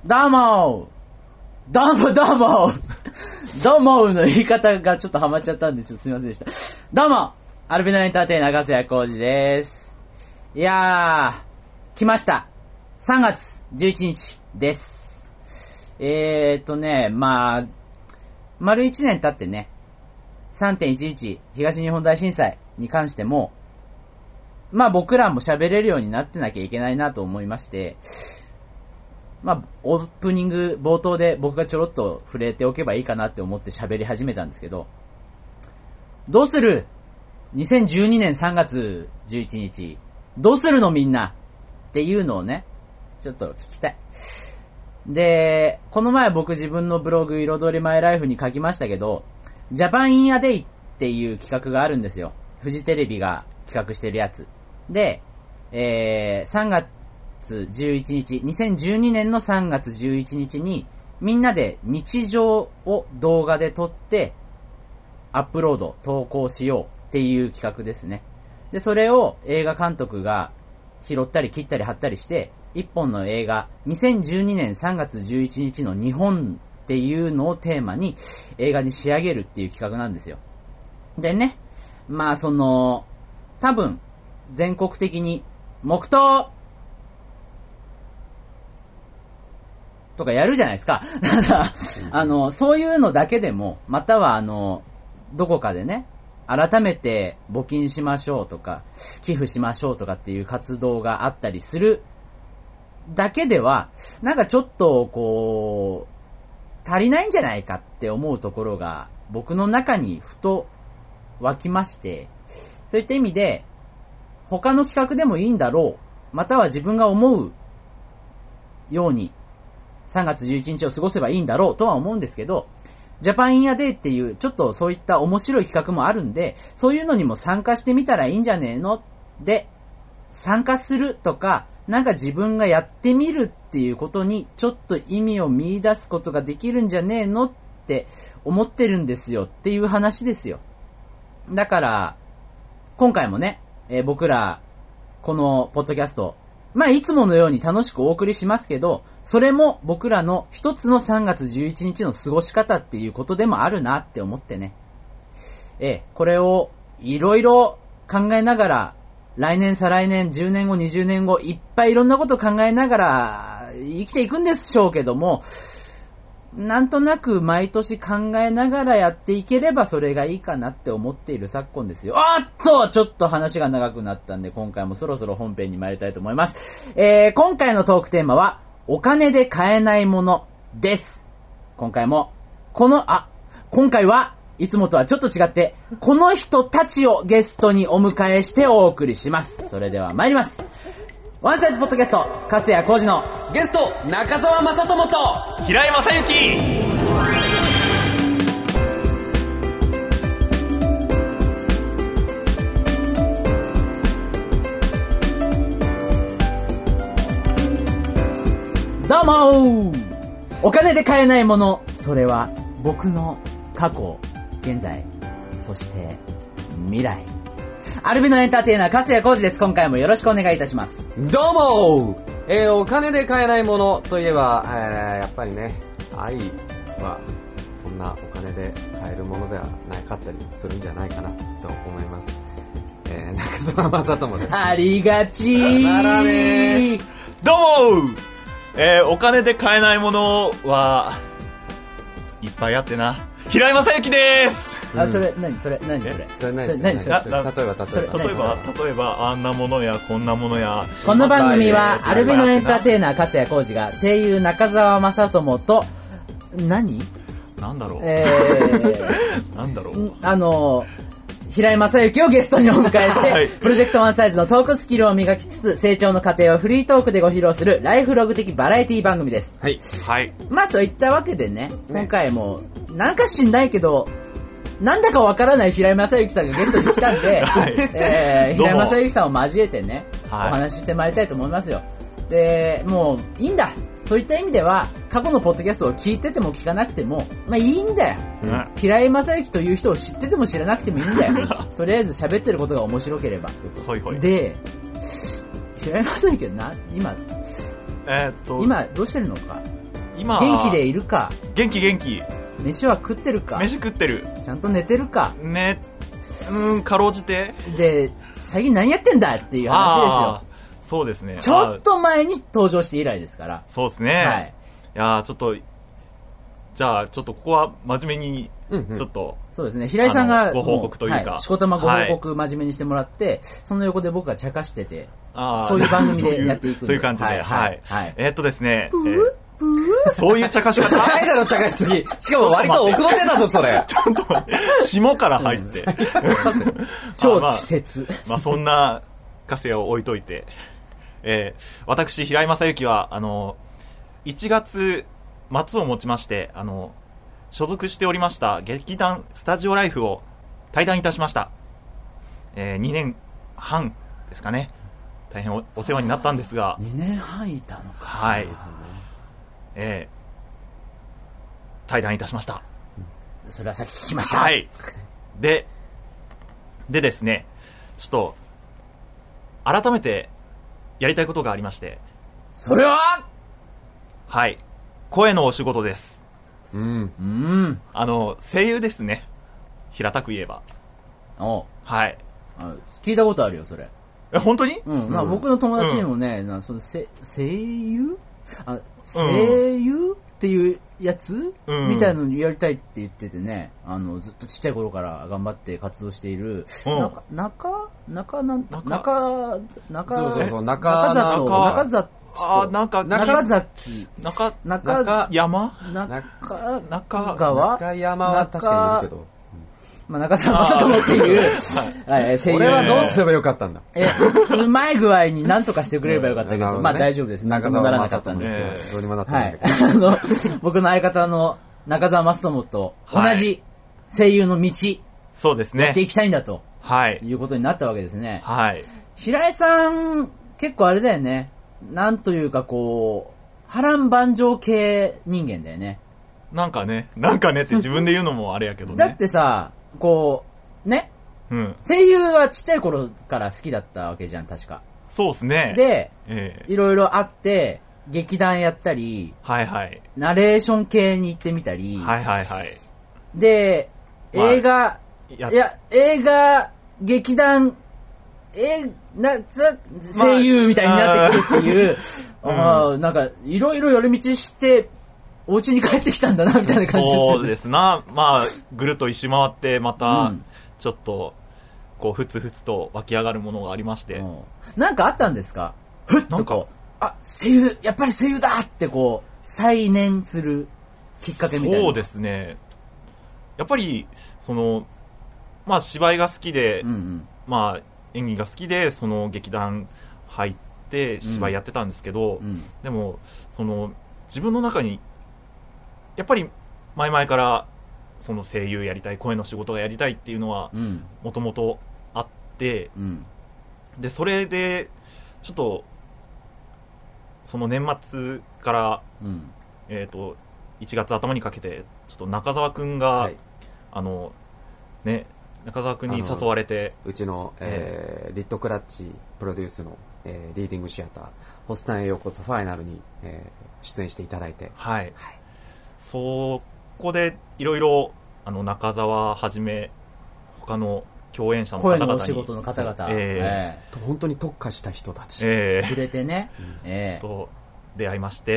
どうもどうもどうもどうもの言い方がちょっとハマっちゃったんで、ちょっとすみませんでした。どうもアルビノエンターテイナー、粕谷浩二です。いやー、来ました。3月11日です。まあ、丸1年経ってね、3.11 東日本大震災に関しても、まあ僕らも喋れるようになってなきゃいけないなと思いまして、まあオープニング冒頭で僕がちょろっと触れておけばいいかなって思って喋り始めたんですけど、どうする ?2012 年3月11日、どうするのみんなっていうのをね、ちょっと聞きたい。で、この前僕自分のブログ彩りマイライフに書きましたけど、ジャパンインアデイっていう企画があるんですよ。フジテレビが企画してるやつ。で、3月11日、2012年の3月11日に、みんなで日常を動画で撮って、アップロード、投稿しようっていう企画ですね。で、それを映画監督が拾ったり切ったり貼ったりして、一本の映画、2012年3月11日の日本っていうのをテーマに映画に仕上げるっていう企画なんですよ。でね、まあ多分、全国的に、黙祷とかやるじゃないですか。そういうのだけでも、またはどこかでね、改めて募金しましょうとか、寄付しましょうとかっていう活動があったりするだけでは、なんかちょっと足りないんじゃないかって思うところが、僕の中にふと湧きまして、そういった意味で、他の企画でもいいんだろう、または自分が思うように3月11日を過ごせばいいんだろうとは思うんですけど、ジャパンインアデーっていうちょっとそういった面白い企画もあるんで、そういうのにも参加してみたらいいんじゃねえので、参加するとか、なんか自分がやってみるっていうことにちょっと意味を見出すことができるんじゃねえのって思ってるんですよっていう話ですよ。だから今回もね、僕らこのポッドキャスト、まあいつものように楽しくお送りしますけど、それも僕らの一つの3月11日の過ごし方っていうことでもあるなって思ってね、これをいろいろ考えながら、来年再来年10年後20年後いっぱいいろんなことを考えながら生きていくんでしょうけども、なんとなく毎年考えながらやっていければそれがいいかなって思っている昨今ですよ。ちょっと話が長くなったんで、今回もそろそろ本編に参りたいと思います。今回のトークテーマはお金で買えないものです。今回はいつもとはちょっと違ってこの人たちをゲストにお迎えしてお送りします。それでは参ります。ワンサイズポッドキャスト、粕谷浩二のゲスト中澤正智と平井正幸。 どうもー。お金で買えないもの、それは僕の過去、現在、そして未来。アルビノエンターテイナー粕谷浩二です。今回もよろしくお願いいたします。 どうもお金で買えないものといえば、やっぱりね、愛はそんなお金で買えるものではなかったりするんじゃないかなと思います。中澤正智です。 ありがちー。 ならねどうもお金で買えないものはいっぱいあってな、平井正幸です。 それ何それ例えばあんなものやこんなものや。 この番組はアルビノエンターテイナー粕谷浩二が声優中澤正智となんだろう平井正幸をゲストにお迎えして、 はい、 プロジェクトワンサイズのトークスキルを磨きつつ成長の過程をフリートークでご披露するライフログ的バラエティ番組です。 はい、 はい、 まあそういったわけでね、今回もなんか知んないけどなんだかわからない平井正幸さんがゲストに来たんで、 はい平井正幸さんを交えてね、 はい、 お話ししてまいりたいと思いますよ。で、もういいんだ。そういった意味では過去のポッドキャストを聞いてても聞かなくてもまあいいんだよ、平井正幸という人を知ってても知らなくてもいいんだよとりあえず喋ってることが面白ければ。 はいはい、 で、平井正幸は今どうしてるのか。 今元気でいるか、 元気飯は食ってるか、 飯食ってるちゃんと寝てるかね、かろうじてで、最近何やってんだっていう話そうですね。 ですよ。ちょっと前に登場して以来ですから。 そうですね。 はい。 いやちょっと、じゃあちょっとここは真面目にちょっと、 そうですね、平井さんがご報告というか、 しこたまご報告真面目にしてもらって、その横で僕が茶化してて、そういう番組でやっていくんでそういう感じで、はい。ですね、 プーそういう茶化し方ないだろ、茶化しすぎ。しかも割と奥の手だぞ、それ。 ちょっと待って、霜から入って。 超稚拙。 まあそんな枷を置いといて、私、平井正幸は、1月末をもちまして、所属しておりました劇団スタジオライフを退団いたしました。2年半ですかね。大変 お世話になったんですが。 2年半いたのか。 はい。退団いたしました。 それはさっき聞きました。 はい。でですね、ちょっと、改めてやりたいことがありまして。 それは？ はい。声のお仕事です。 うん。 声優ですね。平たく言えば。はい。 聞いたことあるよ、それ。 本当に？ 僕の友達にもね、その声優？声優っていうやつみたいなのやりたいって言っててね、ずっとちっちゃい頃から頑張って活動している、中山は確かにいるけど、 中澤正智っていう声優。 俺はどうすればよかったんだ。 うまい具合に何とかしてくれればよかったけど、まあ大丈夫です。中澤ならなかったんですけど。どうにもなってないんだけど。僕の相方の中澤正智と同じ声優の道、 そうですね。 やっていきたいんだと。いうことになったわけですね。 はい。 平井さん、結構あれだよね。なんというかこう、波乱万丈系人間だよね。 なんかねって自分で言うのもあれやけどね。 だってさ、こう、ね。声優はちっちゃい頃から好きだったわけじゃん、確か。 そうですね。 で、いろいろあって、劇団やったり、ナレーション系に行ってみたり、で、映画、劇団、声優みたいになってくるっていう、なんか、いろいろ寄り道して、お家に帰ってきたんだな、みたいな感じです。 そうですな。まあ、ぐるっと一周回って、また、ちょっと、こう、ふつふつと湧き上がるものがありまして。 なんかあったんですか？ふっとこう、声優、やっぱり声優だってこう、再燃するきっかけみたいな。 そうですね。やっぱり、まあ、芝居が好きで、まあ、演技が好きで、劇団入って芝居やってたんですけど、でも、自分の中に、やっぱり前々から声優やりたい、声の仕事がやりたいっていうのはもともとあって、でそれでちょっと年末から、1月頭にかけてちょっと中澤くんが、中澤くんに誘われて、 うちの、リットクラッチプロデュースの、リーディングシアターホスタンへようこそファイナルに、出演していただいて、 そこでいろいろ中澤はじめ他の共演者の方々に、 声のお仕事の方々、 本当に特化した人たち、 触れてね、 と出会いまして、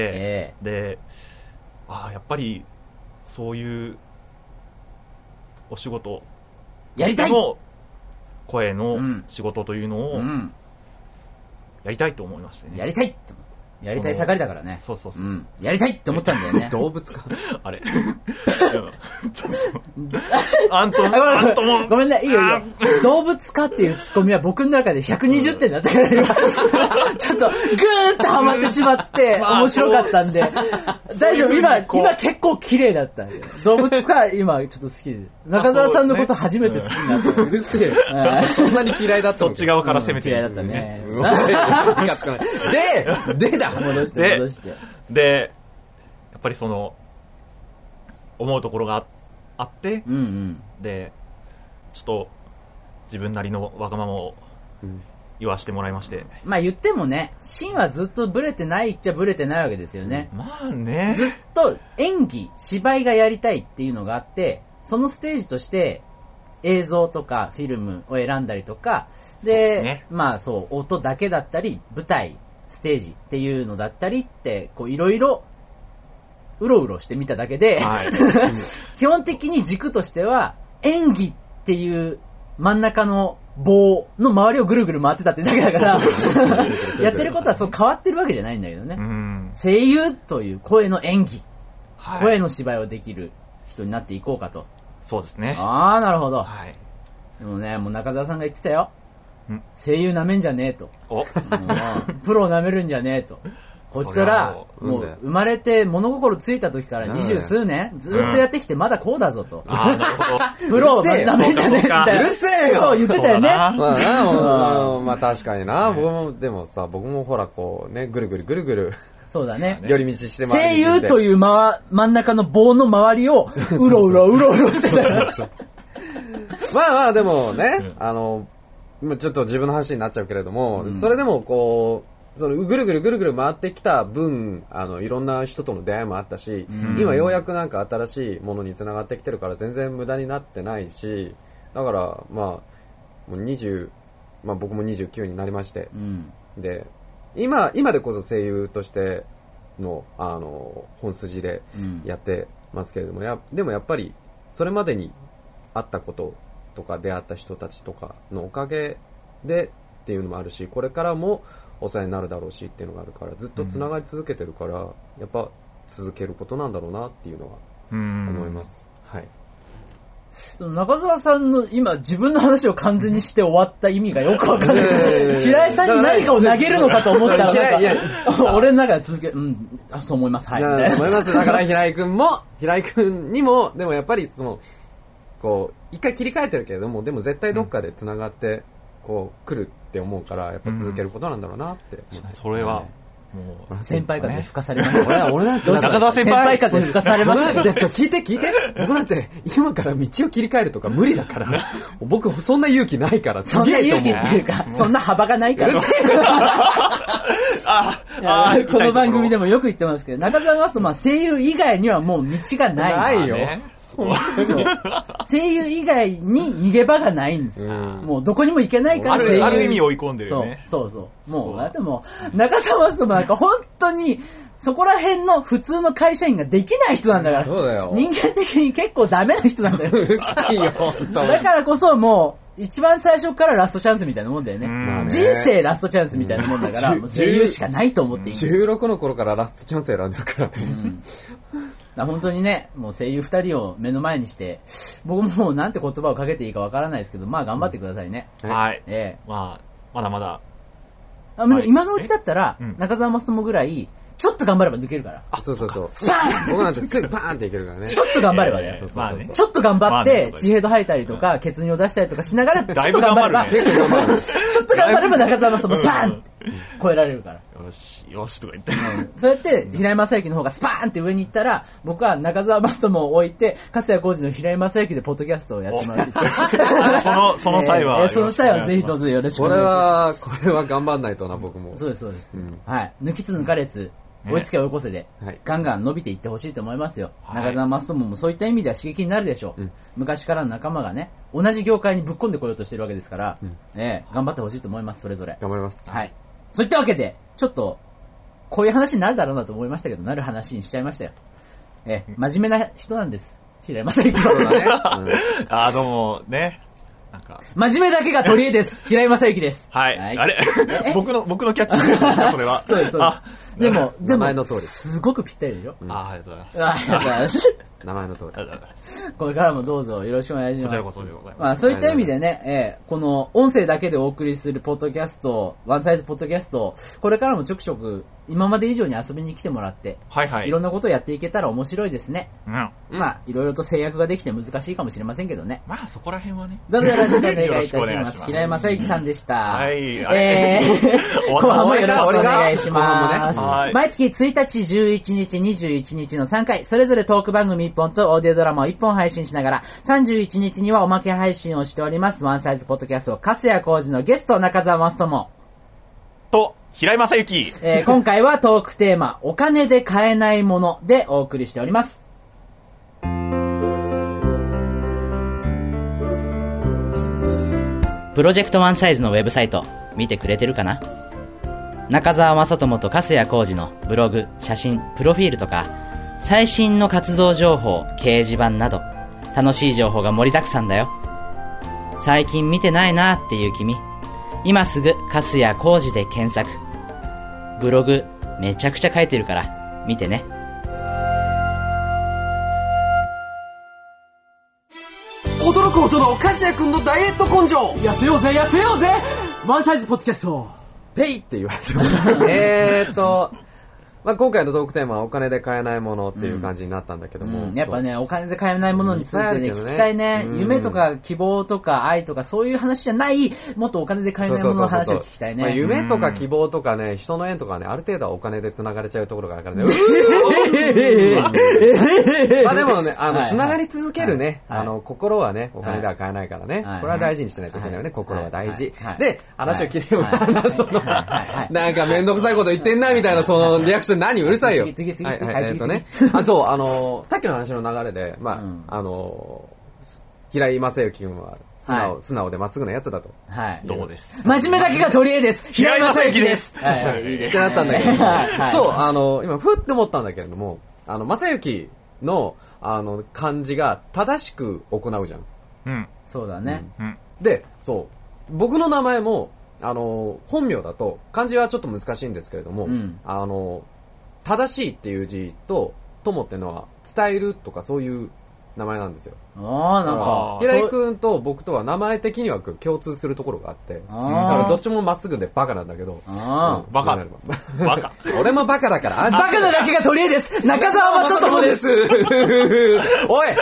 でやっぱりそういうお仕事やりたい、 声の仕事というのをやりたいと思いましてね。 やりたいって思って、やりたい盛りだからね。 そう、 やりたいって思ったんだよね。 動物かあれあんともごめんね、いいよ。動物かっていうツッコミは僕の中で120点だったから今ちょっとグーッとハマってしまって面白かったんで、大丈夫。今結構綺麗だったんで、動物か今ちょっと好きで、中澤さんのこと初めて好きになった。 うるせえ、そんなに嫌いだったの？ そっち側から攻めて嫌いだったね。戻して。 で、やっぱり思うところがあって、で、ちょっと自分なりのわがままを言わせてもらいまして。 まあ言ってもね、シンはずっとブレてないっちゃブレてないわけですよね。 まあね。 ずっと演技、芝居がやりたいっていうのがあって、そのステージとして映像とかフィルムを選んだりとか、で、 ね、 まあそう、音だけだったり、舞台、ステージっていうのだったりって、こういろいろうろうろしてみただけで、はい、基本的に軸としては演技っていう真ん中の棒の周りをぐるぐる回ってたってだけだからやってることはそう変わってるわけじゃないんだけどね。声優という声の演技、はい、声の芝居をできる人になっていこうかと。 そうですね。 ああ、なるほど、 はい、 でもね、もう中澤さんが言ってたよ、声優なめんじゃねえと、プロをなめるんじゃねえと。こちらもう生まれて物心ついた時から20数年ずっとやってきてまだこうだぞと。 ああ、なるほど。 プロをなめんじゃねえみたいな。 うるせえよ。 そう言ってたよね。 まあ確かにな。僕もでもさ、僕もほらこうね、ぐるぐるぐるぐる。 そうだね。 寄り道して声優という真ん中の棒の周りをうろうろしてた。 まあまあでもね、ちょっと自分の話になっちゃうけれども、それでもこう。そのぐるぐる回ってきた分、いろんな人との出会いもあったし、今ようやくなんか新しいものにつながってきてるから全然無駄になってないし、だからまあもう僕も29になりまして、で今でこそ声優としての本筋でやってますけれども、でもやっぱりそれまでにあったこととか出会った人たちとかのおかげでっていうのもあるし、これからもお世話になるだろうしっていうのがあるから、ずっとつながり続けてるから、やっぱ続けることなんだろうなっていうのは思います。はい。 中澤さんの今自分の話を完全にして終わった意味がよくわかんない。平井さんに何かを投げるのかと思ったら、俺の中で続け、そう思います。はい。 思います。だから平井君にも、でもやっぱりこう一回切り替えてるけれども、でも絶対どっかでつながってこう来るって思うから、やっぱ続けることなんだろうなって。 それはもう先輩風吹かされました。 俺なんて中澤先輩風吹かされました。 聞いて。僕なんて今から道を切り替えるとか無理だから。僕そんな勇気ないから。 そんな勇気っていうか、そんな幅がないから。この番組でもよく言ってますけど、中澤マスト声優以外にはもう道がない。 ないよ。 声優以外に逃げ場がないんです。もうどこにも行けないから声優。 ある意味追い込んでるよね。 そう。もうだってもう中澤さんもなんか本当にそこら辺の普通の会社員ができない人なんだから。 そうだよ。 人間的に結構ダメな人なんだよ。 うるさいよ本当。 だからこそもう一番最初からラストチャンスみたいなもんだよね。人生ラストチャンスみたいなもんだから、もう声優しかないと思っていい。 16の頃からラストチャンス選んでるからね。 本当にね、もう声優2人を目の前にして、僕もなんて言葉をかけていいかわからないですけど、まあ頑張ってくださいね。 はい。まだまだ。 今のうちだったら、中澤マストもぐらい、ちょっと頑張れば抜けるから。 そう。 スパーン僕なんてすぐバーンっていけるからね。 ちょっと頑張ればね。ちょっと頑張って、血ヘド吐いたりとか、血尿を出したりとかしながら、ちょっと頑張れば、ちょっと頑張れば中澤マストもスパーンって超えられるから。 よしとか言って。 そうやって、平井正幸の方がスパーンって上に行ったら、僕は中澤マストも置いて、粕谷浩二の平井正幸でポッドキャストをやってもらっていいですか。その際は。 その際はぜひどうぞよろしくお願いします。 これは頑張んないとな、僕も。 そうです。はい。抜きつ抜かれつ。追いつけ追い越せで、ガンガン伸びていってほしいと思いますよ。中澤マストもそういった意味では刺激になるでしょう。昔からの仲間がね、同じ業界にぶっ込んでこようとしてるわけですから、頑張ってほしいと思います、それぞれ。 頑張ります。 はい。そういったわけで、ちょっと、こういう話になるだろうなと思いましたけど、なる話にしちゃいましたよ。真面目な人なんです。平井正幸さんはね。 どうもね。なんか真面目だけが取り柄です。平井正幸です。 はい。あれ僕のキャッチフレーズですか、それは。 そうです。でも、 名前の通り。 すごくぴったりでしょ。 ありがとうございます。 ありがとうございます。 名前の通り。 これからもどうぞよろしくお願いします。 こちらこそでございます。 そういった意味でね、この音声だけでお送りするポッドキャスト、ワンサイズポッドキャスト、これからもちょくちょく今まで以上に遊びに来てもらって、 はいはい。 いろんなことをやっていけたら面白いですね。 うん。 まあ、いろいろと制約ができて難しいかもしれませんけどね。 まあそこら辺はね。 どうぞよろしくお願いいたしよろしくお願ます。 いします平井正幸さんでした。 はい。 後半もよろしくお願いします。 はい。 毎月1日、11日、21日の3回、それぞれトーク番組1本とオーディオドラマを1本配信しながら、31日にはおまけ配信をしております。ワンサイズポッドキャスト、粕谷浩二のゲスト、中澤正智。 と、平井正幸。 今回はトークテーマ、お金で買えないものでお送りしております。プロジェクトワンサイズのウェブサイト、見てくれてるかな？中澤正智と粕谷浩二のブログ、写真、プロフィールとか、最新の活動情報、掲示板など、楽しい情報が盛りだくさんだよ。最近見てないなっていう君、今すぐ粕谷浩二で検索。ブログめちゃくちゃ書いてるから見てね。 驚くほどの和也くんのダイエット根性。 痩せようぜ痩せようぜ、ワンサイズポッドキャストペイって言われてまあ、今回のトークテーマはお金で買えないものっていう感じになったんだけども、 やっぱね、お金で買えないものについてね、聞きたいね。 うん、 夢とか希望とか愛とかそういう話じゃない、もっとお金で買えないものの話を聞きたいね。 まあ、夢とか希望とかね、人の縁とかね、ある程度はお金で繋がれちゃうところがあるからね。まあでもね、繋がり続けるね、心はね、お金では買えないからね。これは大事にしないといけないよね、心は大事。で、話を聞いてもらうな、なんかめんどくさいこと言ってんな、みたいな、そのリアクション何うるさいよ。 次。 さっきの話の流れで、まあ、平井正幸君は素直でまっすぐなやつだと。 はい。 どうもです。 真面目だけが取り柄です。平井正幸です。はい。 ってなったんだけど、そう、今、ふって思ったんだけれども、正幸の、漢字が正しく行うじゃん。 うん。 そうだね。 で、そう、僕の名前も、本名だと、漢字はちょっと難しいんですけれども、正しいっていう字と、友っていうのは、伝えるとかそういう名前なんですよ。 ああ、なんか。 平井くんと僕とは名前的には共通するところがあって、だからどっちもまっすぐでバカなんだけど。 バカ。 俺もバカだから。 バカなだけが取り柄です。中澤正智です。 おい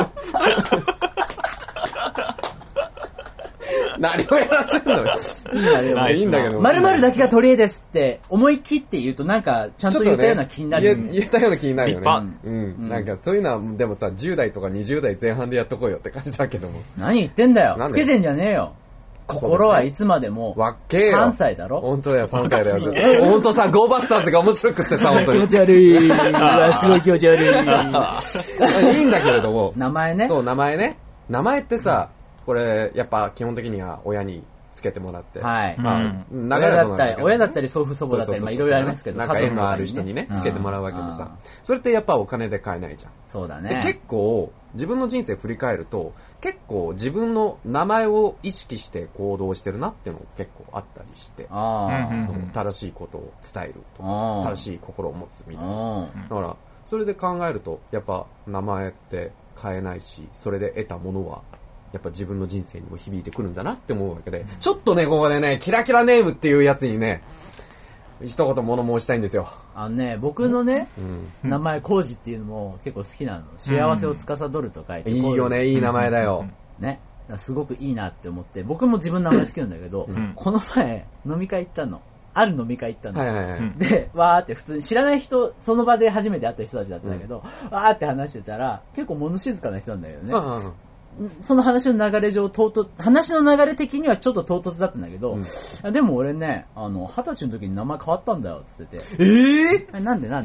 何をやらせんのよ。いいんだけど。 〇〇だけが取り柄ですって思い切って言うとなんかちゃんと言ったような気になる。 言ったような気になるよね。なんかそういうのはでもさ、10代とか20代前半でやっとこうよって感じだけども。 何言ってんだよ。老けてんじゃねえよ。心はいつまでも3歳だろ。 本当だよ、3歳だよ。本当さ、ゴーバスターズが面白くってさ、本当に。 気持ち悪い。すごい気持ち悪い。 いいんだけれども。 名前ね。 そう、名前ね。名前ってさ、これやっぱ基本的には親につけてもらって、 はい、 まあ、 親だったり祖父祖母だったり、まあいろいろありますけど、 なんか縁のある人にねつけてもらうわけでさ、それってやっぱお金で買えないじゃん。 そうだね。 で結構自分の人生振り返ると、結構自分の名前を意識して行動してるなっていうのも結構あったりして、正しいことを伝えるとか、正しい心を持つみたいな。だからそれで考えるとやっぱ名前って買えないし、それで得たものはやっぱ自分の人生にも響いてくるんだなって思うわけで、ちょっとね、ここでね、キラキラネームっていうやつにね、一言物申したいんですよ。 僕のね、名前、コウジっていうのも結構好きなの。幸せを司ると書いて。 いいよね、いい名前だよ。 ね。すごくいいなって思って、僕も自分の名前好きなんだけど、この前、飲み会行ったの。ある飲み会行ったの。で、わーって普通に知らない人、その場で初めて会った人たちだったんだけど、わーって話してたら、結構物静かな人なんだけどね。その話の流れ上、話の流れ的にはちょっと唐突だったんだけど、でも俺ね、20歳の時に名前変わったんだよ、つってて。なんでつって。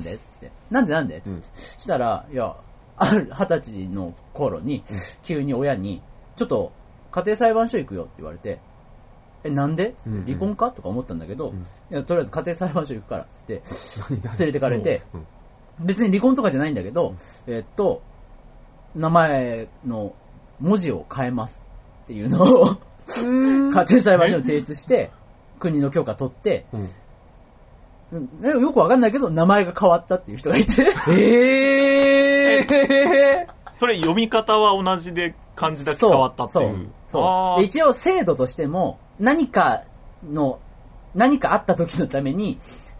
なんでつって。したら、いや、ある20歳の頃に、急に親に、ちょっと、家庭裁判所行くよって言われて、なんでつって、離婚かとか思ったんだけど、いや、とりあえず家庭裁判所行くから、つって、連れてかれて、別に離婚とかじゃないんだけど、名前の、文字を変えますっていうのを家庭裁判所に提出して国の許可取って、よくわかんないけど名前が変わったっていう人がいてそれ読み方は同じで漢字だけ変わったっていう。 そう一応制度としても何かあった時のために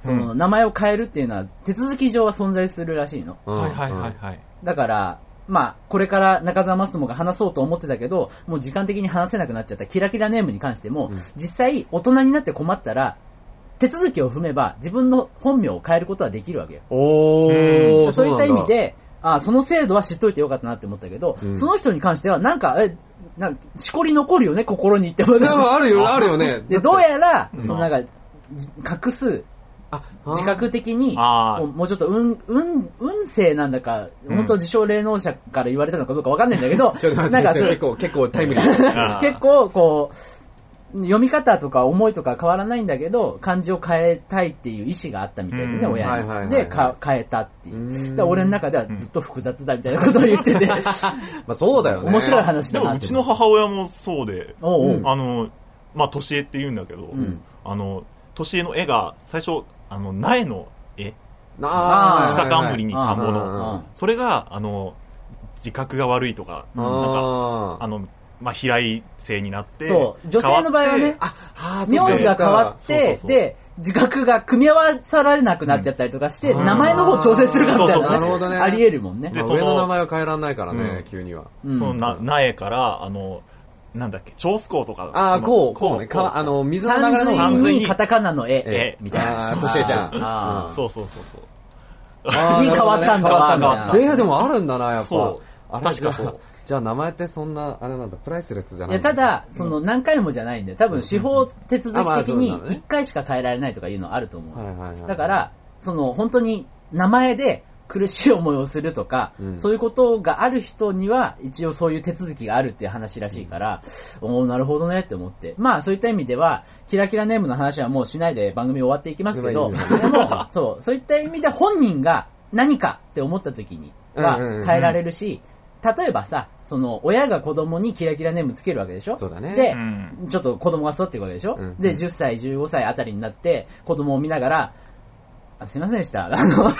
その名前を変えるっていうのは手続き上は存在するらしいの。 はいはいはいはい。 だから、まあ、これから中澤マストモが話そうと思ってたけど、もう時間的に話せなくなっちゃったキラキラネームに関しても、実際大人になって困ったら、手続きを踏めば自分の本名を変えることはできるわけよ。そういった意味で、その制度は知っといてよかったなって思ったけど、その人に関してはなんかしこり残るよね、心にって思う。 あるよね。 で、どうやら、そのなんか、隠す、自覚的にもうちょっと運勢なんだか、本当自称霊能者から言われたのかどうかわかんないんだけど、 なんか結構タイムリー。 結構こう読み方とか思いとか変わらないんだけど、漢字を変えたいっていう意思があったみたいでね、親に。で変えたっていう。俺の中ではずっと複雑だみたいなことを言ってて、まあそうだよね。 面白い話だな。 でもうちの母親もそうで、まあ年江って言うんだけど、年江の絵が最初苗の絵、草冠に田んぼの、それが自覚が悪いとか、なんかまあ平井姓になって、 そう女性の場合はね、名字が変わってで自覚が組み合わさられなくなっちゃったりとかして、名前の方を調整するかみたいなね、ありえるもんね。 で上の名前は変えられないからね、急には。 その苗からなんだっけ、長須港とか。 こうね。水の流れの山水にカタカナの絵、みたいな。 としえちゃん。 そう。 に変わったんだ。 でもあるんだな、やっぱ。 確かそう。 じゃあ名前ってそんな、あれなんだ、プライスレスじゃない。 ただ、何回もじゃないんで、多分司法手続き的に1回しか変えられないとかいうのあると思う。だから、本当に名前で、苦しい思いをするとか、そういうことがある人には一応そういう手続きがあるっていう話らしいから、なるほどねって思って、まあそういった意味ではキラキラネームの話はもうしないで番組終わっていきますけど、でもそういった意味で本人が何かって思った時には変えられるし、例えばさ、親が子供にキラキラネームつけるわけでしょ。 そうだね。 で、ちょっと子供が育っていくわけでしょ。で、10歳15歳あたりになって子供を見ながら、すいませんでした。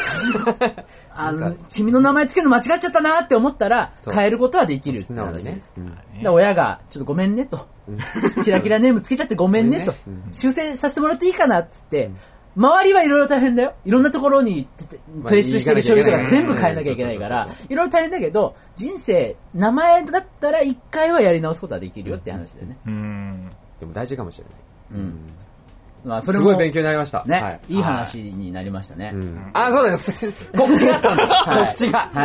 君の名前つけるの間違っちゃったなって思ったら、変えることはできるって話です。で、親が、ちょっとごめんねと。キラキラネームつけちゃってごめんねと。修正させてもらっていいかなっつって、周りはいろいろ大変だよ。いろんなところに提出してる書類とか全部変えなきゃいけないから、いろいろ大変だけど、人生、名前だったら一回はやり直すことはできるよって話だよね。 でも大事かもしれない。 まあ、それもすごい勉強になりました。 ね、いい話になりましたね。 そうです。告知があったんです。告知が。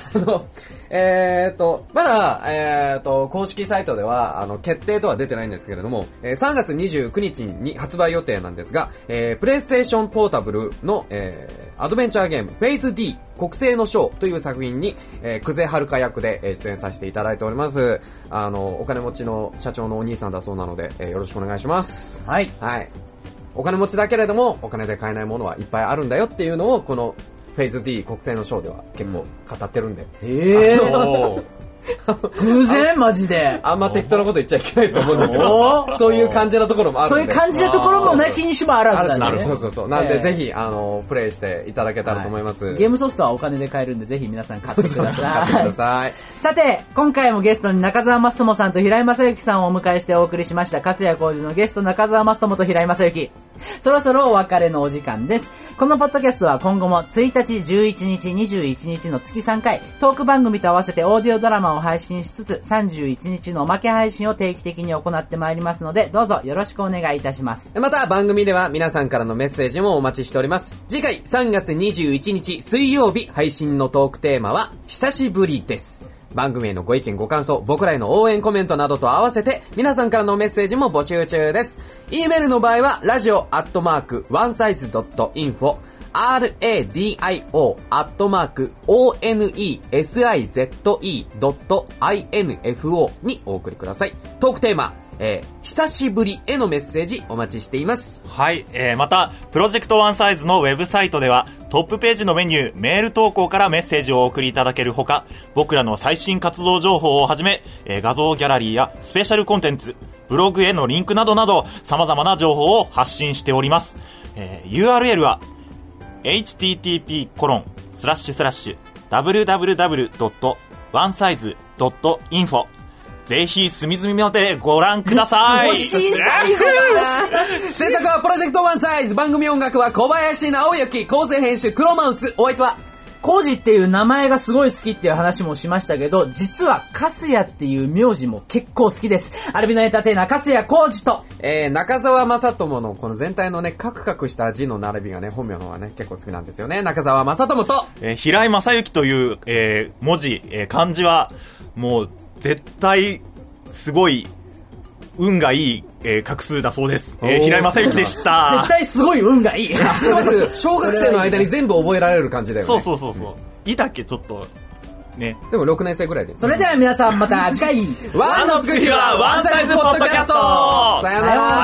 まだ、公式サイトでは、決定とは出てないんですけれども、3月29日に発売予定なんですが、プレイステーションポータブルの、アドベンチャーゲーム、フェイズ D、国政の章という作品に、久世遥役で出演させていただいております。お金持ちの社長のお兄さんだそうなので、よろしくお願いします。はい。お金持ちだけれども、お金で買えないものはいっぱいあるんだよっていうのを、この、フェイズ D 国政の章では結構語ってるんで。 偶然マジで。 あんま適当なこと言っちゃいけないと思うんだけど、そういう感じのところもあるんで。 そういう感じのところもなきにしもあらずだね。 そう。なんでぜひ、プレイしていただけたらと思います。 ゲームソフトはお金で買えるんで、ぜひ皆さん買ってください。 さて、今回もゲストに中澤マストモさんと平井正幸さんをお迎えしてお送りしました。粕谷浩二のゲスト中澤マストモと平井正幸。そろそろお別れのお時間です。このポッドキャストは今後も1日、11日、21日の月3回、トーク番組と合わせてオーディオドラマを配信しつつ、31日のおまけ配信を定期的に行ってまいりますので、どうぞよろしくお願いいたします。 また番組では皆さんからのメッセージもお待ちしております。次回3月21日水曜日配信のトークテーマは、久しぶりです。番組へのご意見ご感想、僕らへの応援コメントなどと合わせて皆さんからのメッセージも募集中です。 E メールの場合はradio@onesize.info radio@onesize.info にお送りください。トークテーマ、久しぶりへのメッセージお待ちしています。 はい、またプロジェクトワンサイズのウェブサイトではトップページのメニューメール投稿からメッセージをお送りいただけるほか、僕らの最新活動情報をはじめ、画像ギャラリーやスペシャルコンテンツ、ブログへのリンクなどなど様々な情報を発信しております。URL は http://www.onesize.info ぜひ隅々までご覧ください。 欲しい最後制作はプロジェクトワンサイズ、番組音楽は小林直之、構成編集黒マウス、お相手はコウジっていう名前がすごい好きっていう話もしましたけど、実はカスヤっていう名字も結構好きです。アルビノエンターテイナーカスヤコウジと、 中澤正智のこの全体のね、カクカクした字の並びがね、本名の方がね、結構好きなんですよね。中澤正智と、 平井正幸という、文字、漢字はもう絶対すごい運がいい、画数だそうです。平井正幸でした。 絶対すごい運がいい。 まず小学生の間に全部覚えられる感じだよね。 そう。いだけちょっとね。 でも6年生ぐらいです。 それでは皆さんまた次回。 ワンのつく日はワンサイズポッドキャスト。 さよなら。